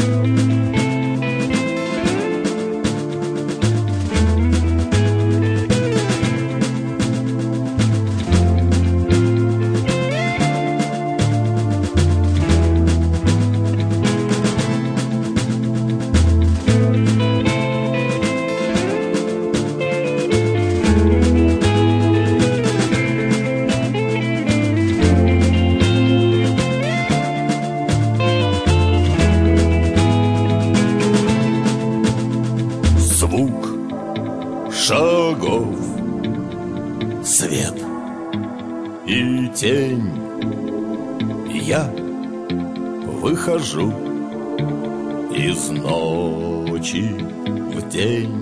Шагов, свет и тень. Я выхожу из ночи в день.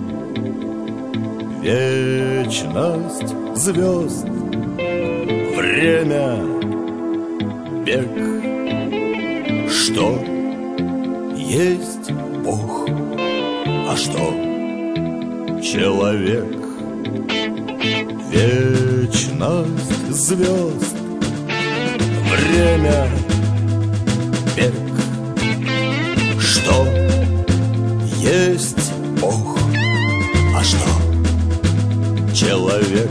Вечность звезд, время, бег. Что есть Бог, а что человек? Вечность звезд, время, бег. Что есть Бог, а что человек?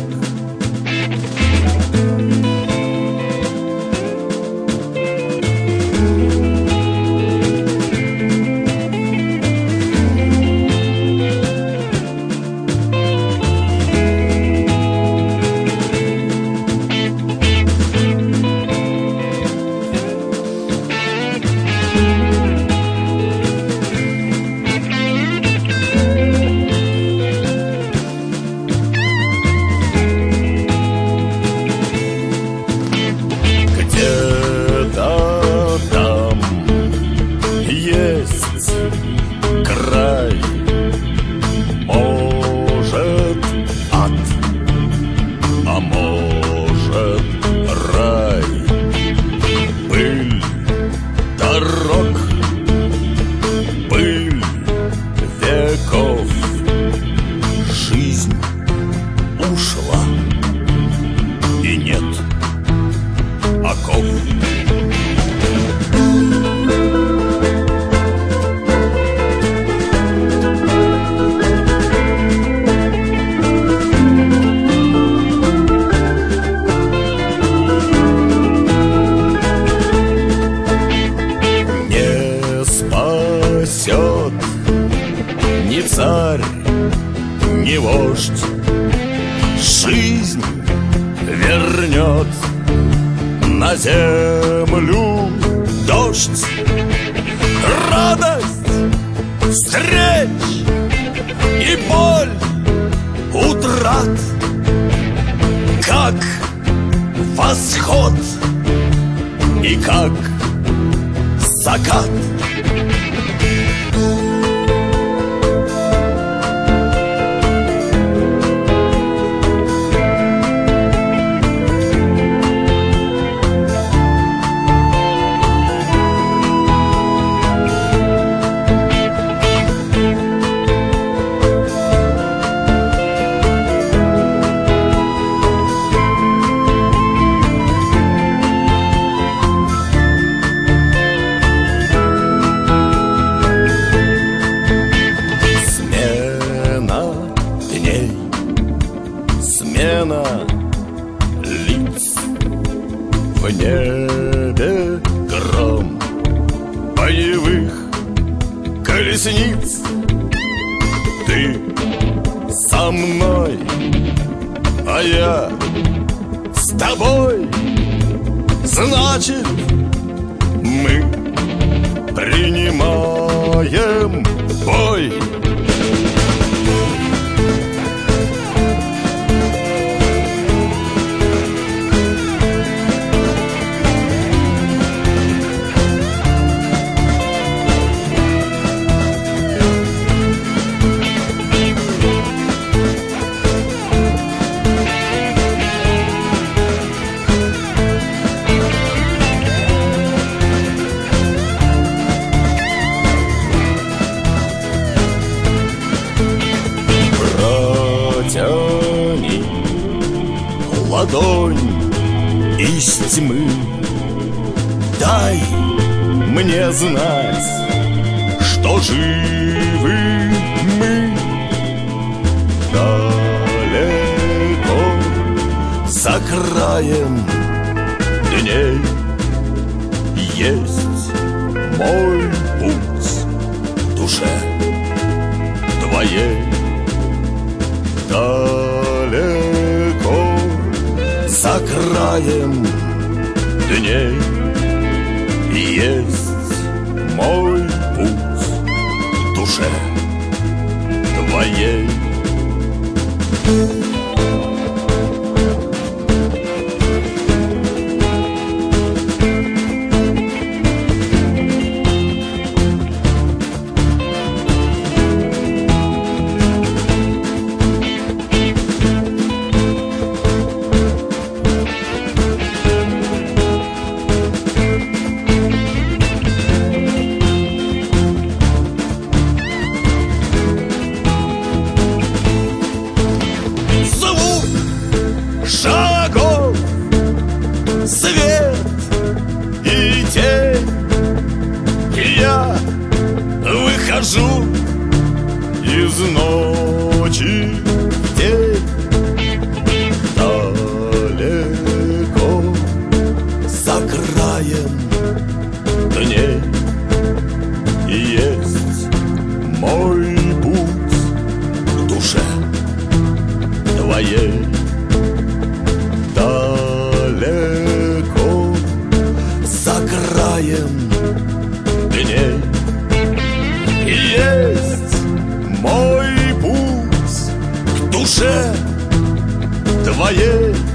Край, может, ад, а может, рай. Пыль дорог, пыль веков. Жизнь ушла, и нет оков. Ни царь, ни вождь, жизнь вернет на землю дождь. Радость встреч и боль утрат, как восход и как закат. Смена лиц, в небе гром боевых колесниц. Ты со мной, а я с тобой. Значит, мы принимаем бой. Протяни ладонь из тьмы, дай мне знать, что живы мы далеко за краем дней. Есть мой путь в душе твоей. Далеко за краем дней есть мой путь в душе твоей. Шагов, свет и тень, и я выхожу из ночи в день. Далеко за краем дней есть мой путь к душе твоей. Далеко за краем дней есть мой путь к душе твоей.